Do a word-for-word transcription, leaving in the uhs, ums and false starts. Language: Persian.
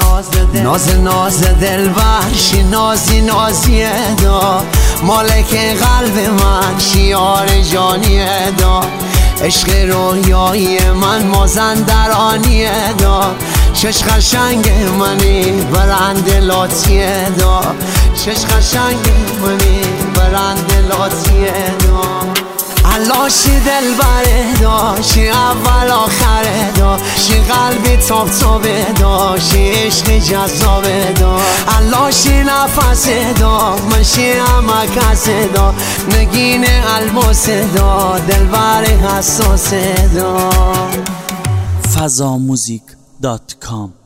ناز ناز دلبر شی نازی نازی دا مالک قلب من شیار جانی دا عشق رویایی من مازندرانی دا چش قشنگ منی برند لاتی دا چش قشنگ منی برند لاتی دا علاشی دل بره دا شی اول آخره دا شی قلبی تاب تابه دا شی عشق جذابه دا علاشی نفسه دا من شی امکسه دا نگین الماسه دا دل بره حساسه دا فضا موزیک دات کام